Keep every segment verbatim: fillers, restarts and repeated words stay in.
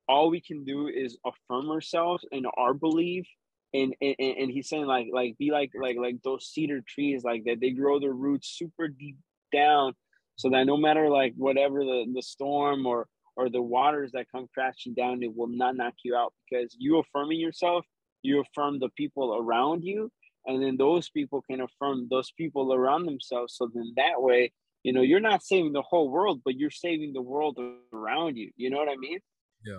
all we can do is affirm ourselves in our belief. And, and and he's saying like like be like like like those cedar trees like that they grow their roots super deep down so that no matter like whatever the, the storm or or the waters that come crashing down, it will not knock you out because you affirming yourself, you affirm the people around you, and then those people can affirm those people around themselves. So then that way, you know, you're not saving the whole world, but you're saving the world around you. You know what I mean? Yeah.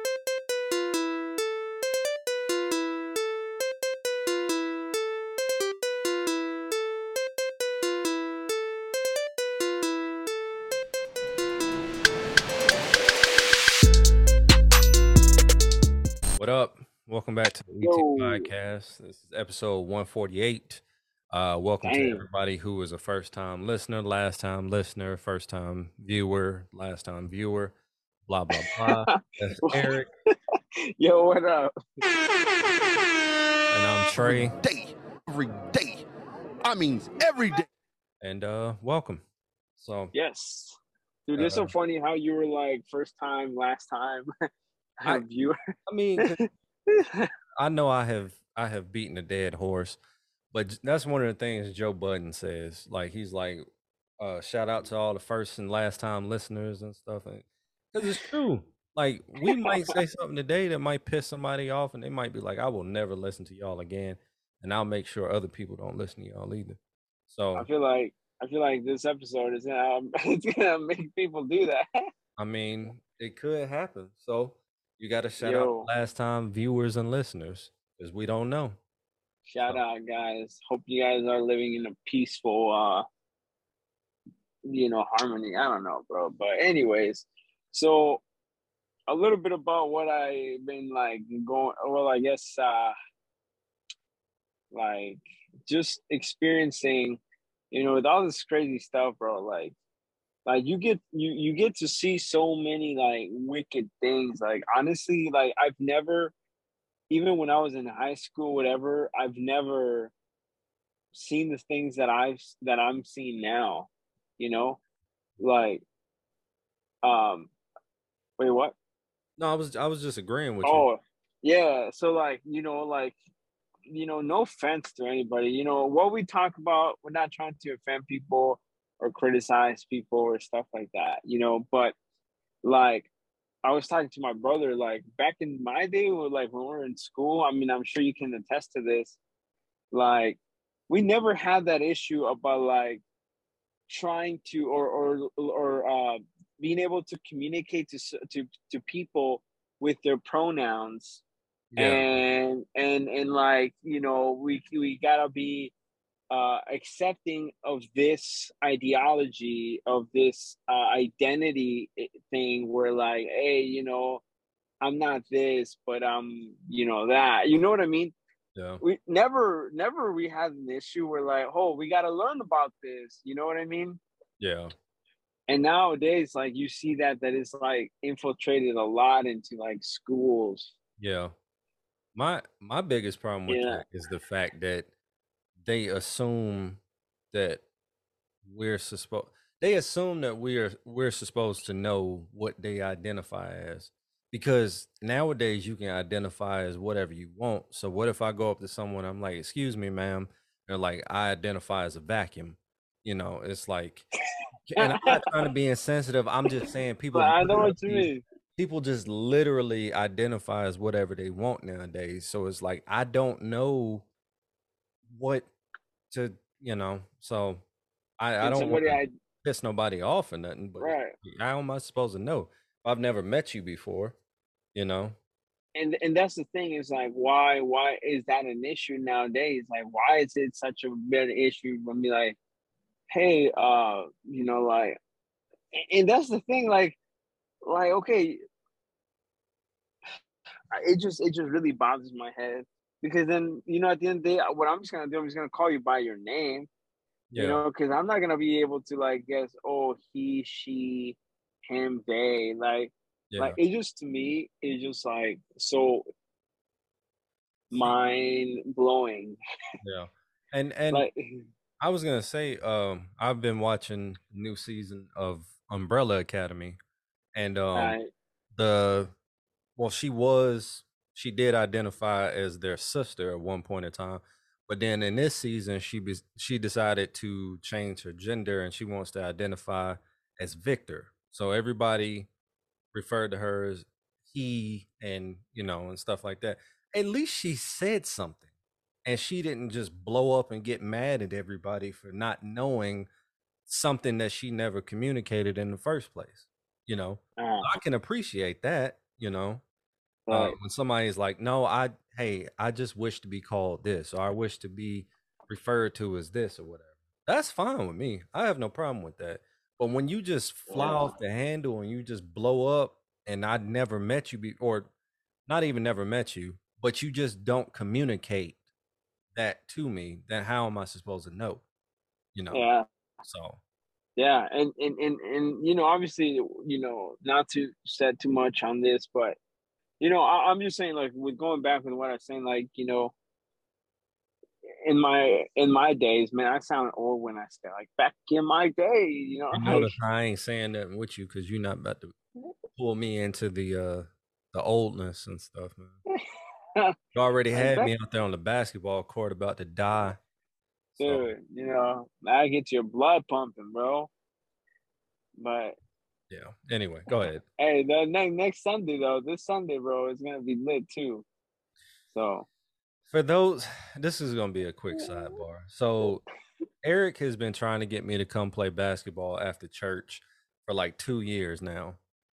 What up? Welcome back to the E T Yo, Podcast. This is episode one forty-eight. Uh, welcome to dang. everybody who is a first time listener, last time listener, first time viewer, last time viewer, blah, blah, blah. That's Eric. Yo, what up? And I'm Trey. Day, every day. I mean, every day. And uh, welcome. So, Yes. Dude, it's uh, so funny how you were like first time, last time I, viewer. I mean, 'cause I know I have I have beaten a dead horse, but j- that's one of the things Joe Budden says. Like he's like, uh, shout out to all the first and last time listeners and stuff, because it's true. Like we might say something today that might piss somebody off, and they might be like, "I will never listen to y'all again," and I'll make sure other people don't listen to y'all either. I So, feel like I feel like this episode is gonna it's gonna make people do that. I mean, it could happen. So you got to shout out Yo, the last time viewers and listeners because we don't know. shout So out guys. Hope you guys are living in a peaceful uh you know harmony. I don't know, bro. But anyways, so a little bit about what I've been like going well, I guess uh like just experiencing, you know, with all this crazy stuff, bro, like like you get you you get to see so many like wicked things. Like honestly, like I've never, even when I was in high school, whatever, I've never seen the things that I've that I'm seeing now, you know? Like um wait, what? no, I was I was just agreeing with you. Oh, yeah. So like, you know, like you know, no offense to anybody. You know, what we talk about, we're not trying to offend people or criticize people or stuff like that, you know, but like I was talking to my brother, like back in my day, or like when we were in school, I mean, I'm sure you can attest to this. Like, we never had that issue about like trying to or or or uh, being able to communicate to to to people with their pronouns, Yeah, and and and like you know we we gotta be uh accepting of this ideology of this uh, identity thing where like hey you know I'm not this but I'm you know that you know what I mean. yeah, We never never we had an issue where like oh we got to learn about this, you know what I mean. yeah, And nowadays like you see that that is like infiltrated a lot into like schools. yeah. My my biggest problem with Yeah. that is the fact that they assume that we're supposed they assume that we're we're supposed to know what they identify as. Because nowadays you can identify as whatever you want. So what if I go up to someone, I'm like, excuse me, ma'am, they're like, I identify as a vacuum. You know, it's like, and I'm not trying to be insensitive. I'm just saying But people I know what you literally mean. people just literally identify as whatever they want nowadays. So it's like I don't know what to, you know. So I I Can don't want somebody to I piss nobody off or nothing, but it's, right. how am I supposed to know? I've never met you before, you know. and and that's the thing is like why why is that an issue nowadays? Like why is it such a big issue when be like, hey, uh, you know, like, and that's the thing, like, like okay, it just it just really bothers my head because then you know at the end of the day, what I'm just gonna do, I'm just gonna call you by your name, you Yeah, know, because I'm not gonna be able to like guess, oh, he, she, him, they, like, like yeah, it just to me is just like so mind blowing, yeah. And and like. I was gonna say, um, I've been watching the new season of Umbrella Academy, and um, I the well, she was, she did identify as their sister at one point in time, but then in this season, she be, she decided to change her gender and she wants to identify as Victor. So everybody referred to her as he, and you know, and stuff like that. At least she said something, and she didn't just blow up and get mad at everybody for not knowing something that she never communicated in the first place. You know, Uh, I can appreciate that. You know, uh, right. when somebody's like, "No, I, hey, I just wish to be called this, or I wish to be referred to as this, or whatever." That's fine with me. I have no problem with that. But when you just fly Yeah. off the handle and you just blow up, and I never met you, be, or not even never met you, but you just don't communicate that to me, then how am I supposed to know? You know, Yeah. so Yeah. And, and, and, and, you know, obviously, you know, not to set too much on this, but, you know, I, I'm just saying, like, with going back with what I was saying, like, you know, in my in my days, man, I sound old when I say like back in my day, you know, you like notice I ain't saying nothing with you because you're not about to pull me into the uh the oldness and stuff, man. You already like had back, me out there on the basketball court about to die. So dude, you know, I get your blood pumping, bro. But yeah. Anyway, go ahead. hey, the next next Sunday though, this Sunday, bro, is gonna be lit too. So For those, this is gonna be a quick sidebar. So Eric has been trying to get me to come play basketball after church for like two years now.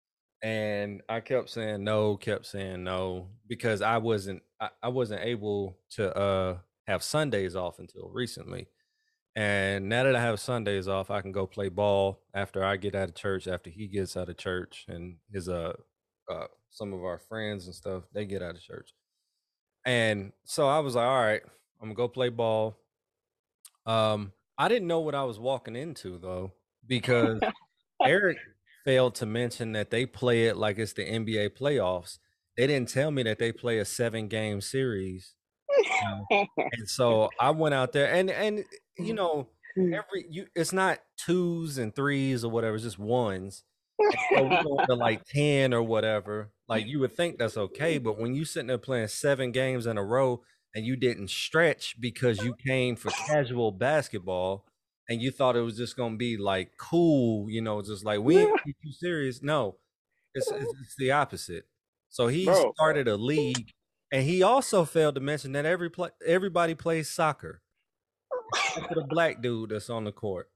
And I kept saying no, kept saying no, because I wasn't I, I wasn't able to uh have Sundays off until recently. And now that I have Sundays off, I can go play ball after I get out of church, after he gets out of church, and his uh uh some of our friends and stuff, they get out of church. And so I was like, all right, I'm gonna go play ball. Um, I didn't know what I was walking into though, because Eric failed to mention that they play it like it's the N B A playoffs. They didn't tell me that they play a seven game series. You know? And so I went out there and and you know, every you it's not twos and threes or whatever, it's just ones. And so we go into like ten or whatever. Like you would think that's okay, but when you sitting there playing seven games in a row and you didn't stretch because you came for casual basketball and you thought it was just gonna be like cool, you know, just like we ain't too serious. No, it's, it's it's the opposite. So he bro, started a league, and he also failed to mention that every play, everybody plays soccer except for the black dude that's on the court.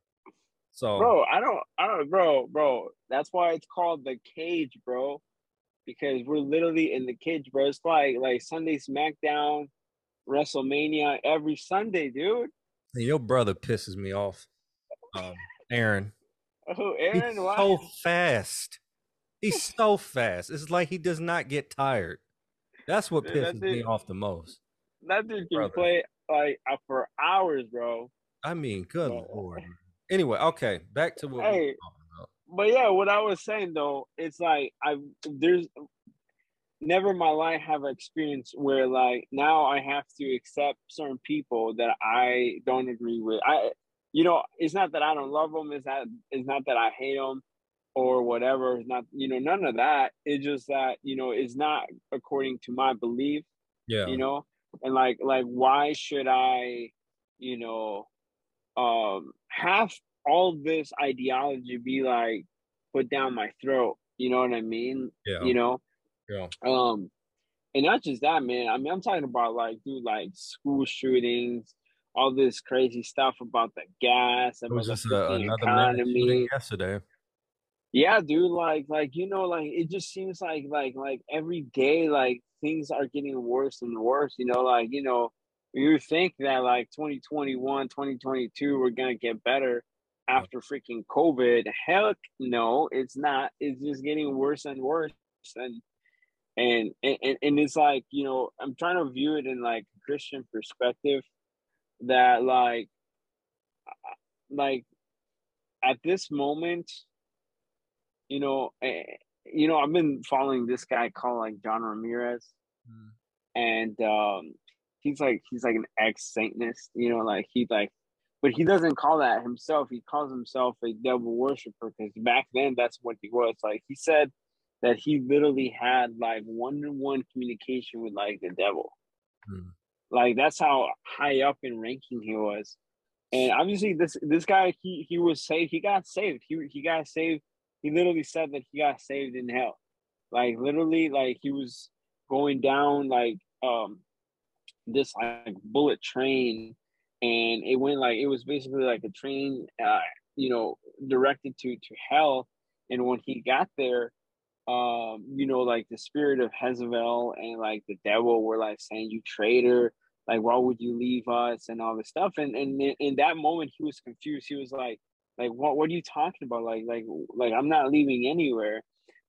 So bro, I don't I don't bro, bro. That's why it's called the cage, bro. Because we're literally in the cage, bro. It's like like Sunday SmackDown, WrestleMania every Sunday, dude. your brother pisses me off, um, Aaron. Oh, He's Aaron, why? so fast. He's so fast. It's like he does not get tired. That's what Dude, that pisses me dude, off the most, that dude can brother. play like uh, for hours, bro. I mean, good But, lord. Man. Anyway, okay, back to what we were hey, talking about. but yeah, what I was saying though, it's like I there's never in my life have an experience where like now I have to accept certain people that I don't agree with. I, you know, it's not that I don't love them. It's not. It's not that I hate them or whatever. It's not. You know, none of that. It's just that you know it's not according to my belief. Yeah, You know, and like like why should I, you know, um have all this ideology be like put down my throat? You know what I mean? yeah, You know, yeah. um, and not just that, man. I mean, I'm talking about like, dude, like school shootings, all this crazy stuff about the gas, It was about the just a, freaking another mass shooting economy. yesterday. Yeah, dude, like, like you know, like it just seems like, like, like every day, like things are getting worse and worse. You know, like you know, you think that like twenty twenty-one, twenty twenty-two, we're gonna get better Yeah, after freaking COVID. Heck, no, it's not. It's just getting worse and worse. And and and and it's like you know I'm trying to view it in like Christian perspective that like like at this moment you know eh, you know I've been following this guy called like John Ramirez, mm, and um he's like he's like an ex-Satanist, you know, like he like but he doesn't call that himself. He calls himself a devil worshiper because back then that's what he was. Like he said that he literally had like one-on-one communication with like the devil. Mm. Like that's how high up in ranking he was. And obviously this this guy he he was saved, he got saved. He he got saved. He literally said that he got saved in hell. Like literally like he was going down like um this like bullet train, and it went like it was basically like a train uh you know directed to to hell. And when he got there, um, you know, like the spirit of Jezebel and like the devil were like saying, "You traitor! Like, why would you leave us?" and all this stuff. And and in, in that moment, he was confused. He was like, "Like, what? What are you talking about? Like, like, like, I'm not leaving anywhere."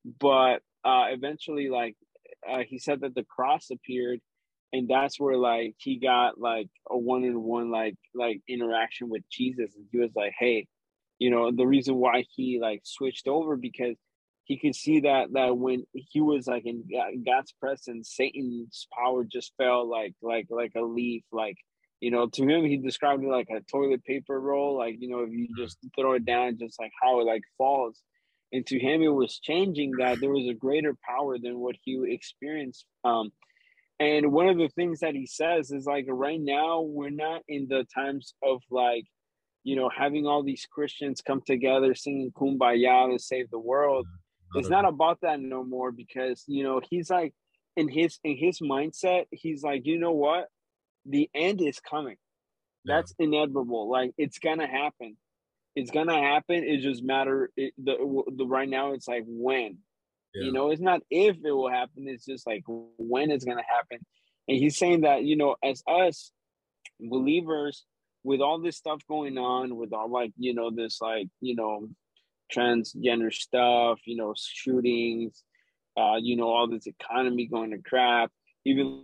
But uh, eventually, like, uh, he said that the cross appeared, and that's where like he got like a one-on-one like like interaction with Jesus, and he was like, "Hey." You know, the reason why he like switched over because he could see that that when he was like in God's presence, Satan's power just fell like like like a leaf. Like, you know, to him he described it like a toilet paper roll. Like, you know, if you just throw it down, just like how it like falls. And to him it was changing that there was a greater power than what he experienced. Um, and one of the things that he says is like right now we're not in the times of like you know having all these Christians come together singing kumbaya to save the world. Not It's at not all. about that no more because you know he's like in his in his mindset he's like, you know what, the end is coming. Yeah. That's inevitable. Like it's gonna happen. It's gonna happen. It just matter it, the the right now it's like when. You Yeah. know, it's not if it will happen, it's just like when it's gonna happen. And he's saying that, you know, as us believers, with all this stuff going on, with all like, you know, this like, you know, transgender stuff, you know, shootings, uh, you know, all this economy going to crap. Even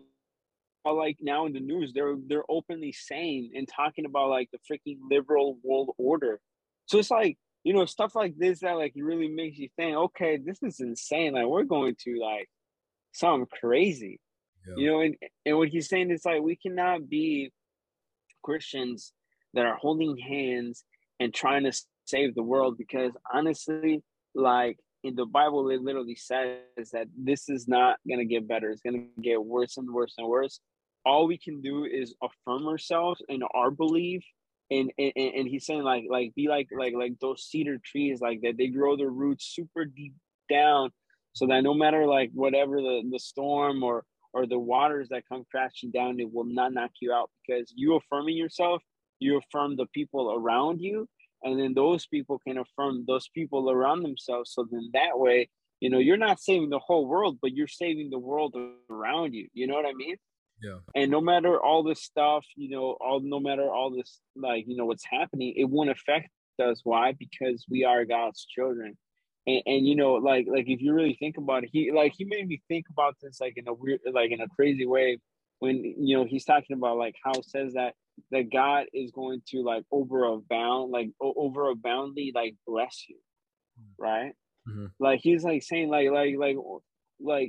like now in the news, they're they're openly saying and talking about like the freaking liberal world order. So it's like, you know, stuff like this that like it really makes you think, okay, this is insane. Like we're going to like something crazy. Yeah. You know, and, and what he's saying is like we cannot be Christians that are holding hands and trying to save the world because honestly, like in the Bible, it literally says that this is not going to get better. It's going to get worse and worse and worse. All we can do is affirm ourselves in our belief. And, and and he's saying like like be like like like those cedar trees like that they grow their roots super deep down so that no matter like whatever the, the storm or or the waters that come crashing down, it will not knock you out because you affirming yourself, you affirm the people around you, and then those people can affirm those people around themselves. So then that way, you know, you're not saving the whole world, but you're saving the world around you. You know what I mean? Yeah. And no matter all this stuff, you know, all no matter all this, like, you know, what's happening, it won't affect us. Why? Because we are God's children. And, and you know, like like if you really think about it, he like he made me think about this like in a weird, like in a crazy way when you know he's talking about like how it says that that God is going to like over abound, like o- over aboundly like bless you, right? Mm-hmm. Like he's like saying like like like like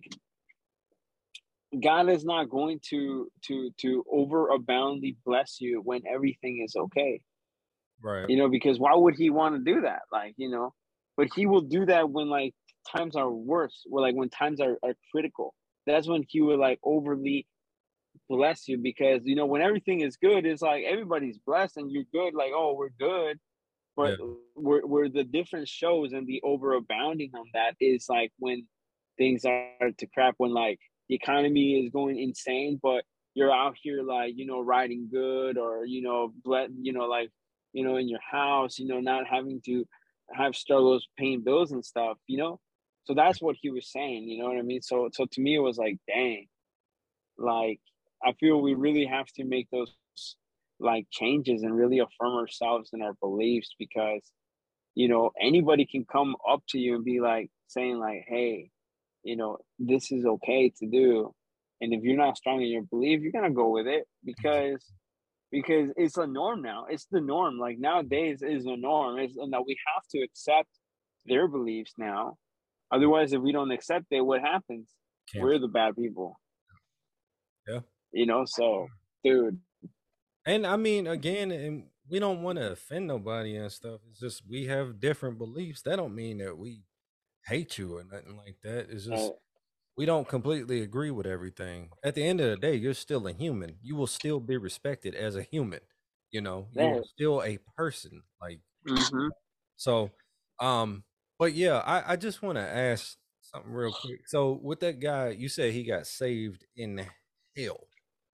God is not going to to to over aboundly bless you when everything is okay. Right. You know, because why would he want to do that? Like, you know, but he will do that when like times are worse, or like when times are, are critical. That's when he would like overly bless you because you know when everything is good, it's like everybody's blessed and you're good, like, oh, we're good. But Yeah. where where the difference shows and the overabounding on that is like when things are to crap, when like the economy is going insane, but you're out here like, you know, riding good or, you know, let you know, like, you know, in your house, you know, not having to have struggles paying bills and stuff, you know? So that's what he was saying, you know what I mean? So so to me it was like, dang, like I feel we really have to make those like changes and really affirm ourselves in our beliefs because you know anybody can come up to you and be like saying like, hey, you know, this is okay to do. And if you're not strong in your belief, you're gonna go with it because because it's a norm now. It's the norm. Like nowadays is the norm. It's and that we have to accept their beliefs now. Otherwise, if we don't accept it, what happens? We're Cancel. the bad people. Yeah. You know, so dude. And I mean, again, and we don't want to offend nobody and stuff. It's just we have different beliefs. That don't mean that we hate you or nothing like that. It's Uh, just we don't completely agree with everything. At the end of the day, you're still a human. You will still be respected as a human. You know, you are that. still a person. Like Mm-hmm. so. Um, but yeah, I I just want to ask something real quick. So with that guy, you said he got saved in hell.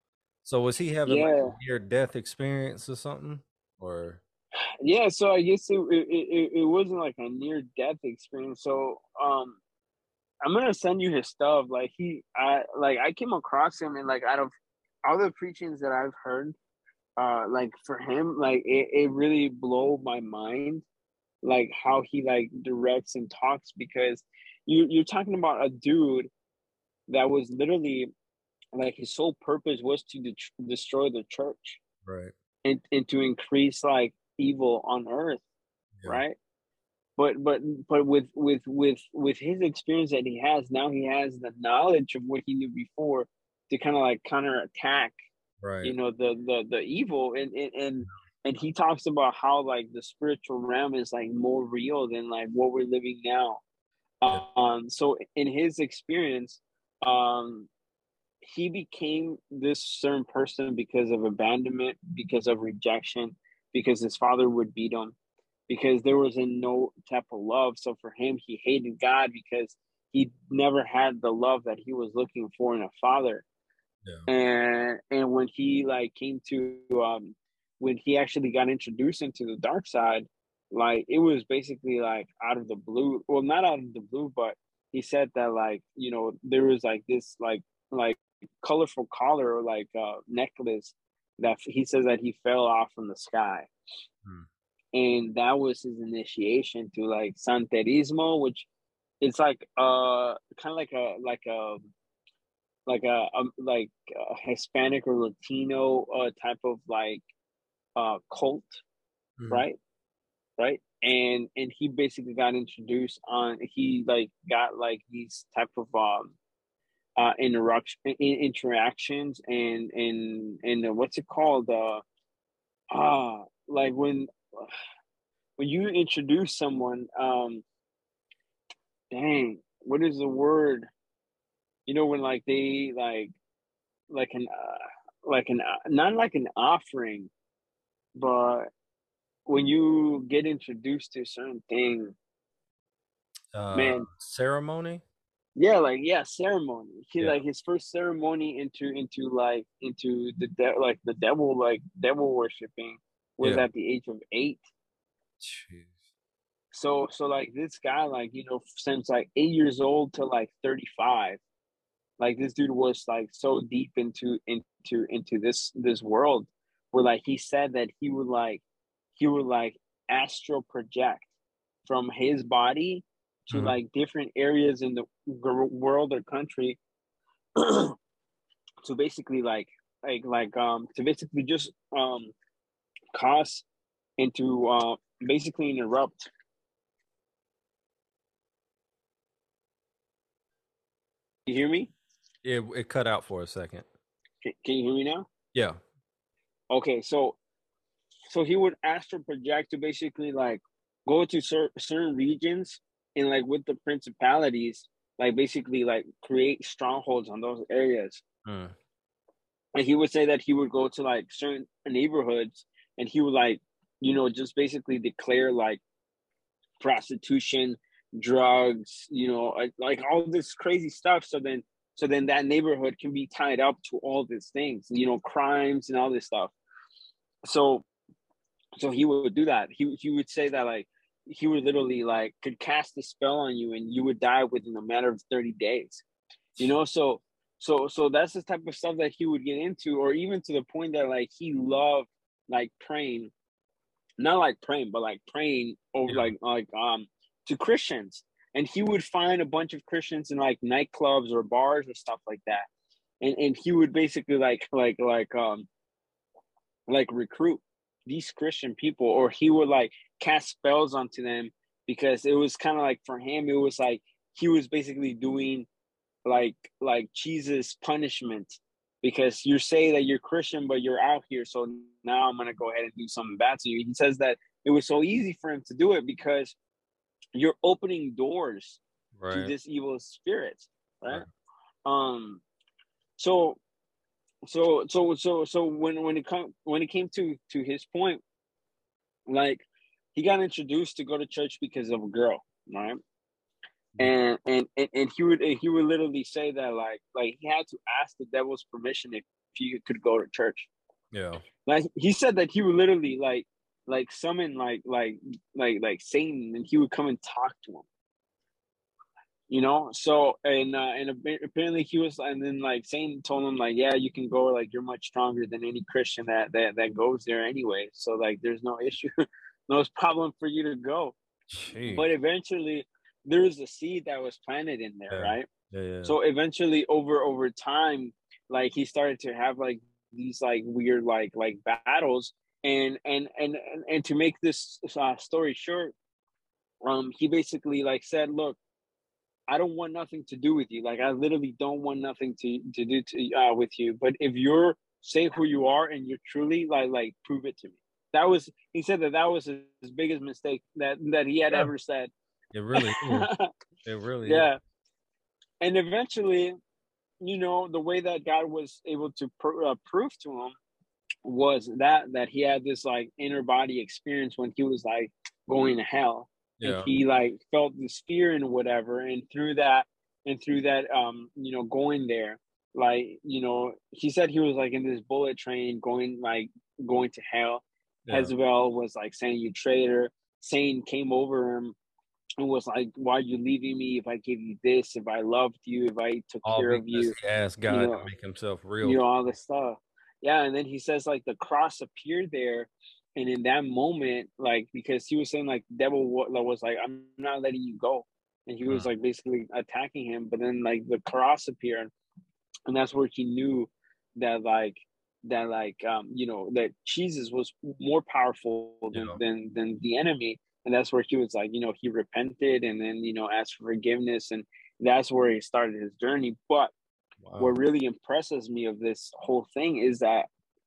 So was he having like Yeah. a near death experience or something? Or Yeah. So I guess it, it it it wasn't like a near death experience. So um, I'm gonna send you his stuff. Like he, I like I came across him and like out of all the preachings that I've heard, uh, like for him, like it, it really blew my mind, like how he like directs and talks because you you're talking about a dude that was literally like his sole purpose was to de- destroy the church right? and, and to increase like evil on earth, Yeah, right? But but but with with with with his experience that he has now, he has the knowledge of what he knew before to kind of like counterattack, right. you know, the the the evil, and and and and he talks about how like the spiritual realm is like more real than like what we're living now. Yeah, Um, so in his experience, um, he became this certain person because of abandonment, because of rejection, because his father would beat him, because there was in no type of love. So for him, he hated God because he never had the love that he was looking for in a father. yeah. And and when he like came to um when he actually got introduced into the dark side, like it was basically like out of the blue. Well, not out of the blue, but he said that like, you know, there was like this like like colorful collar or like uh necklace that he says that he fell off from the sky. Hmm. And that was his initiation to like Santerismo, which it's like uh kind of like a like a like a, a like a Hispanic or Latino uh, type of like uh cult, Mhm. right? Right? And and he basically got introduced on. He like got like these type of um uh interaction interactions and and and uh, what's it called uh ah like when when you introduce someone, um dang, what is the word, you know, when like they like like an uh, like an uh, not like an offering, but when you get introduced to a certain thing, Uh, man, ceremony? yeah, like yeah, ceremony. He Yeah, like his first ceremony into into like into the de- like the devil like devil worshiping was yeah. at the age of eight. Jeez. So so like this guy, like, you know, since like eight years old to like thirty five, like this dude was like so deep into into into this this world where like he said that he would like he would like astral project from his body to Mhm. like different areas in the world or country to basically like like like um to basically just um cause and to uh basically interrupt. You hear me? It it cut out for a second. Can, can you hear me now? Yeah. Okay, so so he would astral project to basically like go to cer- certain regions and like with the principalities, like basically like create strongholds on those areas. Mm. And he would say that he would go to like certain neighborhoods and he would like, you know, just basically declare like prostitution, drugs, you know, like, like all this crazy stuff. So then so then that neighborhood can be tied up to all these things, you know, crimes and all this stuff. So so he would do that. He he would say that like he would literally like could cast a spell on you and you would die within a matter of thirty days. You know, so so so that's the type of stuff that he would get into, or even to the point that like he loved like praying, not like praying, but like praying over Yeah. like like um to Christians. And he would find a bunch of Christians in like nightclubs or bars or stuff like that. And and he would basically like like like um like recruit these Christian people, or he would like cast spells onto them because it was kind of like for him, it was like he was basically doing like like Jesus punishment because you say that you're Christian, but you're out here. So now I'm gonna go ahead and do something bad to you. He says that it was so easy for him to do it because you're opening doors right. to this evil spirit, right? Right. Um, so so so so so when when it come when it came to to his point, like he got introduced to go to church because of a girl, right? Yeah. And and and, and he would he would literally say that like like he had to ask the devil's permission if he could go to church. Yeah. Like he said that he would literally like like summon like like like like Satan, and he would come and talk to him. You know, so and uh, and apparently he was, and then like Satan told him like, yeah, you can go, like you're much stronger than any Christian that that that goes there anyway. So like, there's no issue, no problem for you to go. Jeez. But eventually, there was a seed that was planted in there, Yeah. right? Yeah, yeah. So eventually, over over time, like he started to have like these like weird like like battles, and and and and, and to make this uh, story short, um, he basically like said, look, I don't want nothing to do with you. Like I literally don't want nothing to to do to uh, with you. But if you're say who you are and you're truly like like prove it to me. That was he said that that was his, his biggest mistake that that he had Yeah. ever said. It really is. It really Yeah. is. And eventually, you know, the way that God was able to pr- uh, prove to him was that that he had this like inner body experience when he was like going to hell, and Yeah. he like felt this fear and whatever, and through that and through that um you know going there, like you know he said he was like in this bullet train going like going to hell. Yeah. Hezebel was like saying, you traitor. Satan came over him and was like, why are you leaving me? If I gave you this, if I loved you, if I took All care of because you, he asked you God know, to make himself real. you know, all this stuff. Yeah, and then he says like the cross appeared there, and in that moment, like because he was saying like the devil was like, I'm not letting you go, and he was Mm. like basically attacking him. But then like the cross appeared, and that's where he knew that like that like um you know that Jesus was more powerful than Yeah. than than the enemy. And that's where he was like, you know, he repented and then, you know, asked for forgiveness. And that's where he started his journey. But Wow. what really impresses me of this whole thing is that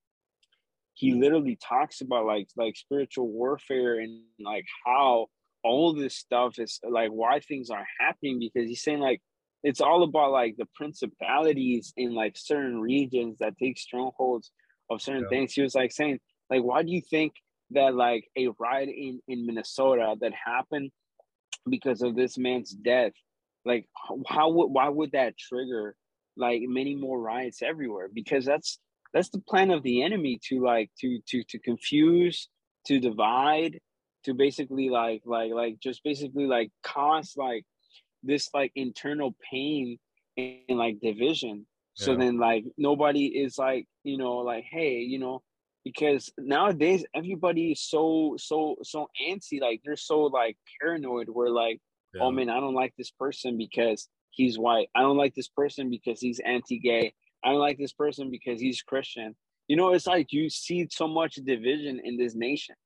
he literally talks about like like spiritual warfare and like how all this stuff is like why things are happening, because he's saying like it's all about like the principalities in like certain regions that take strongholds of certain Yeah. things. He was like saying like, why do you think that like a riot in in Minnesota that happened because of this man's death, like how would why would that trigger like many more riots everywhere? Because that's that's the plan of the enemy to like to to to confuse, to divide, to basically like like like just basically like cause like this like internal pain and, and like division. So Yeah. then like nobody is like, you know, like, hey, you know, because nowadays everybody is so so so antsy, like they're so like paranoid where like, oh Yeah. man, I don't like this person because he's white. I don't like this person because he's anti-gay. I don't like this person because he's Christian. You know, it's like you see so much division in this nation.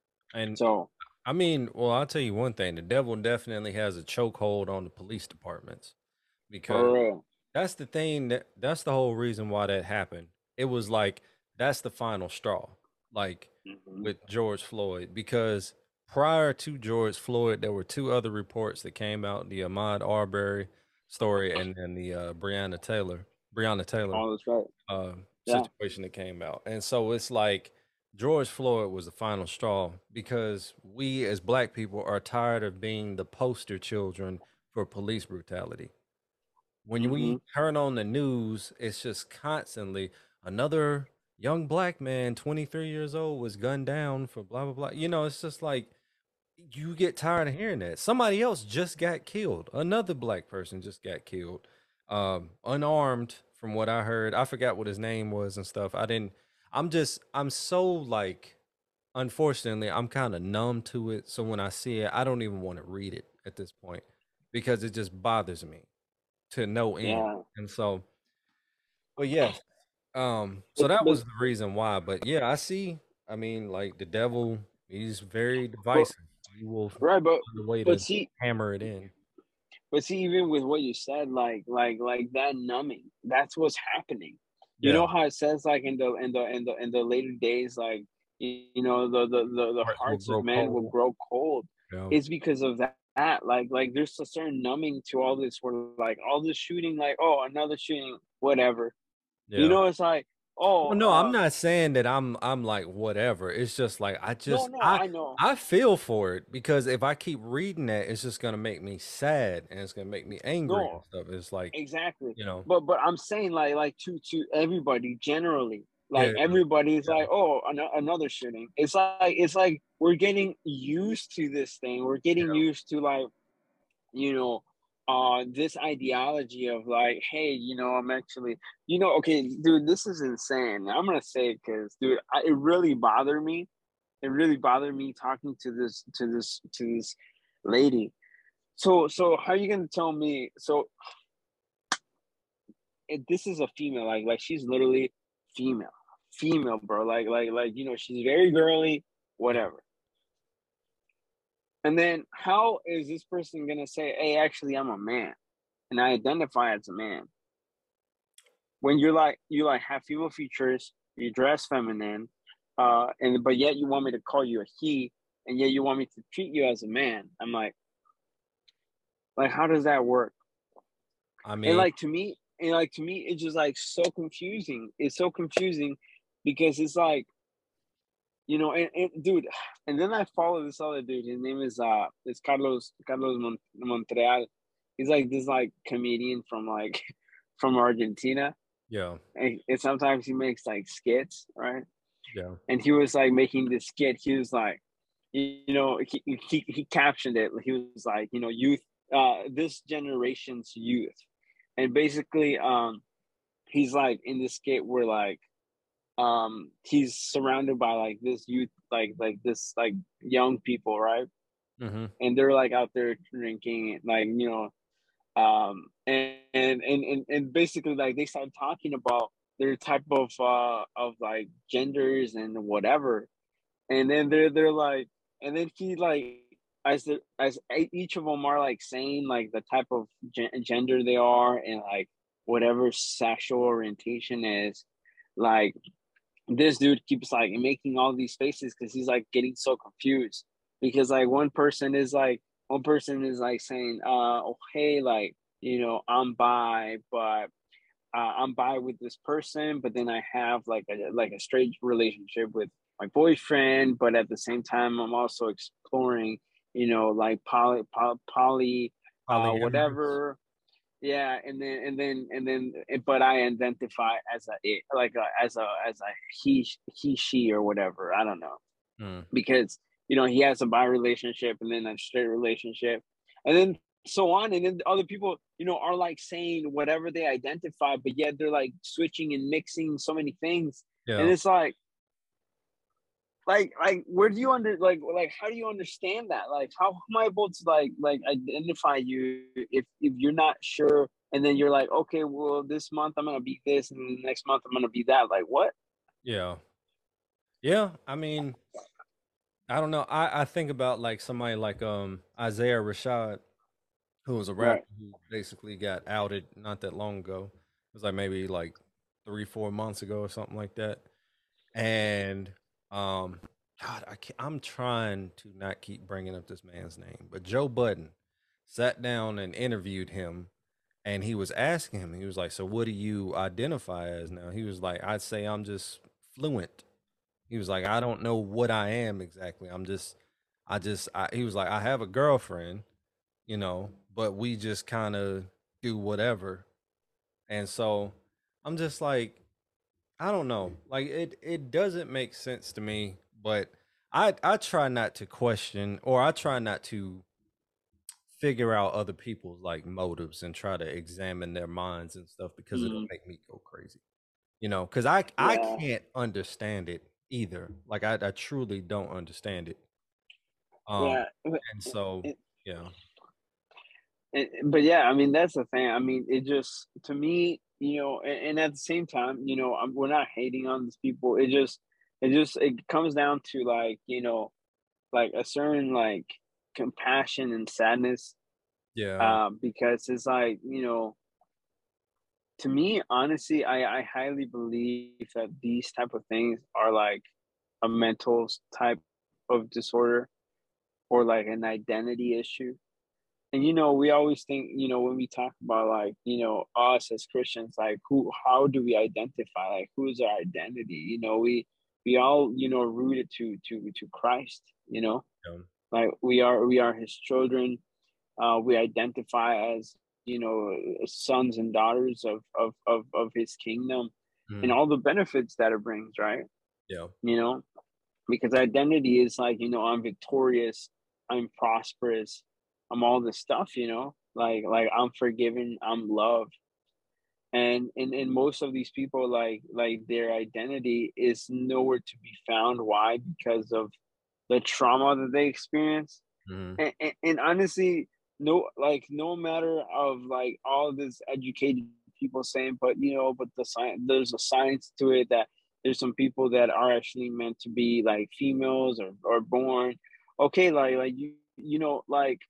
And So I mean, well, I'll tell you one thing: the devil definitely has a chokehold on the police departments, because for real. that's the thing that that's the whole reason why that happened. It was like that's the final straw, like Mhm. with George Floyd, because prior to George Floyd, there were two other reports that came out: the Ahmaud Arbery story and then the uh, Breonna Taylor, Breonna Taylor Oh, that's right. uh, Yeah. situation that came out. And so it's like George Floyd was the final straw, because we as black people are tired of being the poster children for police brutality. When Mhm. we turn on the news, it's just constantly another young black man, twenty-three years old, was gunned down for blah, blah, blah. You know, it's just like you get tired of hearing that. Somebody else just got killed. Another black person just got killed. Um, unarmed, from what I heard. I forgot what his name was and stuff. I didn't I'm just I'm so like unfortunately, I'm kind of numb to it. So when I see it, I don't even want to read it at this point, because it just bothers me to no end. Yeah. And so, but yes, um, so But that but was the reason why. But yeah, I see. I mean, like the devil, he's very but divisive. He will right, but find a way but to see, hammer it in. but see, even with what you said, like like like that numbing, that's what's happening. You Yeah, know how it says like in the in the in the in the later days, like you, you know, the, the the the hearts will hearts of grow men will cold. grow cold. Yeah, It's because of that that. Like like there's a certain numbing to all this where like all this shooting, like, oh, another shooting, whatever. You Yeah. know, it's like, oh, Well, no, I'm uh, not saying that I'm I'm like whatever. It's just like I no, just no, I I know. I feel for it because if I keep reading that, it's just gonna make me sad and it's gonna make me angry and No, stuff. It's like, exactly. you know, But but I'm saying like like to to everybody generally, yeah, like everybody's yeah, like, oh, an- another shooting. It's like it's like we're getting used to this thing. We're getting yeah. used to like, you know, uh this ideology of like, hey, you know, I'm actually, you know, okay, dude, this is insane. I'm gonna say it because, dude, I, it really bothered me. It really bothered me talking to this to this to this lady. So so how are you gonna tell me? So it, this is a female, like like she's literally female, female, bro. Like like like you know, she's very girly, Yeah. whatever. And then how is this person gonna say, hey, actually, I'm a man and I identify as a man? When you're like you like have female features, you dress feminine, uh, and but yet you want me to call you a he, and yet you want me to treat you as a man. I'm like, like how does that work? I And mean, like to me, and like to me, it's just like so confusing. It's so confusing because it's like, you know, and, and dude, and then I follow this other dude. His name is uh, is Carlos Carlos Mon- Montreal. He's like this like comedian from like from Argentina, yeah, and, and sometimes he makes like skits, right? yeah, And he was like making this skit. He was like, you know, he he he captioned it. He was like, you know, youth, uh, this generation's youth, and basically, um, he's like in this skit where like um he's surrounded by like this youth, like like this like young people, right? mm-hmm, And they're like out there drinking, like, you know, um and and and and, and basically like they start talking about their type of uh of like genders and whatever. And then they're they're like, and then he like, as the as each of them are like saying like the type of gen- gender they are and like whatever sexual orientation is, like this dude keeps like making all these faces because he's like getting so confused because like one person is like one person is like saying, uh oh, hey, like, you know, I'm bi, but uh, I'm bi with this person, but then I have like a like a straight relationship with my boyfriend, but at the same time I'm also exploring, you know, like poly poly, poly uh polyamorous. whatever. Yeah, and then and then and then but I identify as a it, like a, as a as a he he she or whatever, I don't know, Mm. because you know he has a bi relationship and then a straight relationship, and then so on, and then other people, you know, are like saying whatever they identify, but yet they're like switching and mixing so many things, and Yeah, it's like like like where do you under like like how do you understand that? Like how am I able to like like identify you if if you're not sure, and then you're like, okay, well, this month I'm gonna be this and the next month I'm gonna be that, like what? yeah, yeah. I mean, I don't know. I I think about like somebody like um Isaiah Rashad, who was a rapper Right. who basically got outed not that long ago. It was like maybe like three, four months ago or something like that. And um, God, I can't, I'm trying to not keep bringing up this man's name, but Joe Budden sat down and interviewed him, and he was asking him. He was like, "So, what do you identify as now?" He was like, "I'd say I'm just fluent." He was like, "I don't know what I am exactly. I'm just, I just." I, he was like, "I have a girlfriend, you know, but we just kind of do whatever." And so I'm just like, I don't know. Like it it doesn't make sense to me, but I I try not to question or I try not to figure out other people's like motives and try to examine their minds and stuff because it'll Mm, make me go crazy. You know, cuz I I yeah. can't understand it either. Like I I truly don't understand it. Um Yeah. But, and so it, yeah. it, but yeah, I mean that's the thing. I mean, it just to me, you know, and, and at the same time, you know, I'm, we're not hating on these people. It just it just it comes down to like, you know, like a certain like compassion and sadness, Yeah. um, because it's like, you know, to me, honestly, I, I highly believe that these type of things are like a mental type of disorder or like an identity issue. and you know, we always think, you know, when we talk about like, you know, us as Christians, like who, how do we identify? Like, who is our identity? You know, we we all, you know, rooted to to to Christ. You know, Yeah. like we are we are His children. Uh, we identify as, you know, sons and daughters of of of of His kingdom, and Mhm. all the benefits that it brings. Right? Yeah. You know, because identity is like, you know, I'm victorious, I'm prosperous, I'm all this stuff, you know, like like I'm forgiven, I'm loved. And and and most of these people, like like their identity is nowhere to be found. Why? Because of the trauma that they experience. Mhm. And, and, and honestly, no, like no matter of like all this educated people saying, but you know, but the science, there's a science to it, that there's some people that are actually meant to be like females, or, or born okay, like like you you know, like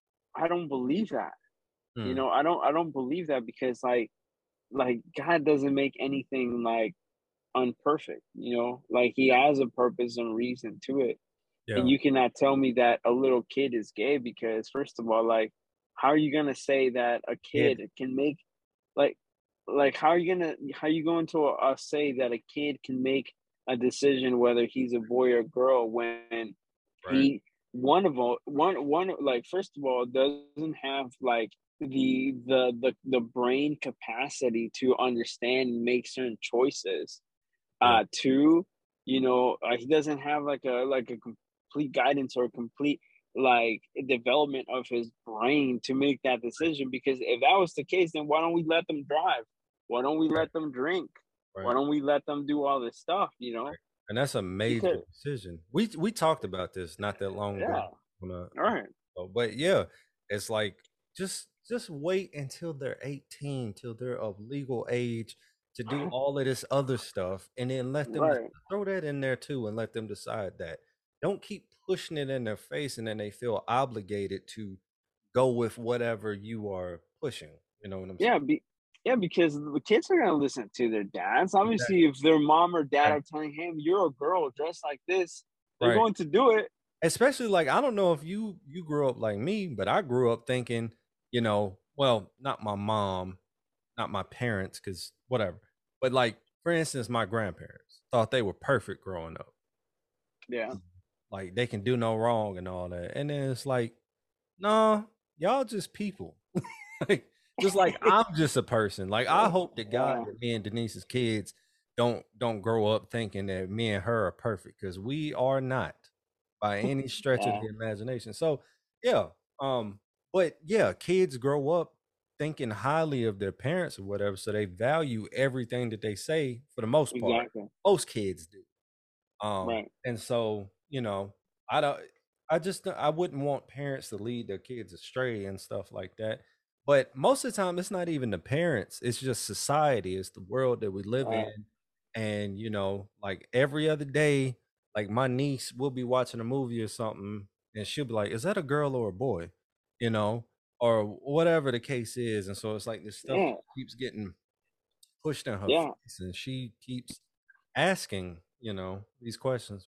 I don't believe that. You Mm. know, i don't i don't believe that, because like like God doesn't make anything like unperfect. You know, like He has a purpose and reason to it. And Yeah. you cannot tell me that a little kid is gay, because first of all, like, how are you gonna say that a Yeah. kid can make, like like how are you gonna how you going to uh, say that a kid can make a decision whether he's a boy or girl, when Right. he, one of all one one like, first of all, doesn't have like the the the the brain capacity to understand and make certain choices. Yeah. Uh, two, you know, uh, he doesn't have like a like a complete guidance or complete like development of his brain to make that decision. Because if that was the case, then why don't we let them drive? Why don't we Right. let them drink? Why Right. don't we let them do all this stuff? You Right. know, And that's a major because decision. We we talked about this not that long ago yeah, on a, all right, oh, but yeah, it's like just just wait until they're eighteen, till they're of legal age to do all of this other stuff, and then let them right. throw that in there too, and let them decide that. Don't keep pushing it in their face, and then they feel obligated to go with whatever you are pushing. You know what I'm saying? Yeah, be, yeah, because the kids are gonna listen to their dads. Exactly. Obviously, if their mom or dad Right. are telling him, "You're a girl, dress like this," they're Right. going to do it. Especially like I don't know if you you grew up like me, but I grew up thinking, you know, well, not my mom, not my parents, because whatever. But like, for instance, my grandparents thought they were perfect growing up. Yeah, Like they can do no wrong and all that. And then it's like, no, y'all just people. Like, just like I'm just a person. Like I hope to God yeah, that me and Denise's kids don't don't grow up thinking that me and her are perfect, because we are not by any stretch of yeah. the imagination. So yeah, um, but yeah, kids grow up thinking highly of their parents or whatever, so they value everything that they say for the most part. Exactly. Most kids do. Um, Right. and so, you know, I don't, I just, I wouldn't want parents to lead their kids astray and stuff like that. But most of the time, it's not even the parents, it's just society, it's the world that we live Right. in. And, you know, like every other day, like my niece will be watching a movie or something, and she'll be like, is that a girl or a boy? You know, or whatever the case is. And so it's like this stuff Yeah. keeps getting pushed in her Yeah. face, and she keeps asking, you know, these questions.